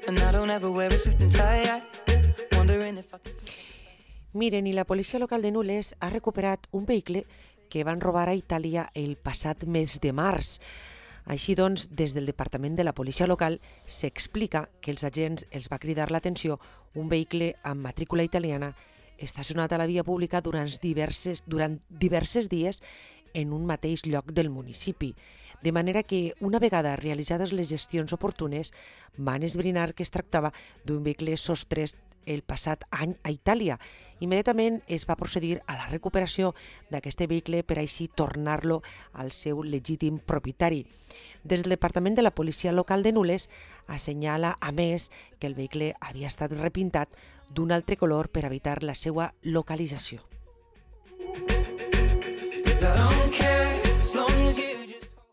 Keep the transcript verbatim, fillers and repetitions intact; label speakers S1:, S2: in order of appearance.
S1: Miren, i la policia local de Nules ha recuperat un vehicle que van robar a Itàlia el passat mes de març. Així doncs, des del Departament de la Policia Local s'explica que els agents els va cridar l'atenció un vehicle amb matrícula italiana estacionat a la via pública durant diverses, durant diverses dies en un mateix lloc del municipi. De manera que, una vegada realitzades les gestions oportunes, van esbrinar que es tractava d'un vehicle sostret el passat any a Itàlia. Immediatament es va procedir a la recuperació d'aquest vehicle per així tornar-lo al seu legítim propietari. Des del Departament de la Policia Local de Nules assenyala, a més, que el vehicle havia estat repintat d'un altre color per evitar la seva localització. I don't care.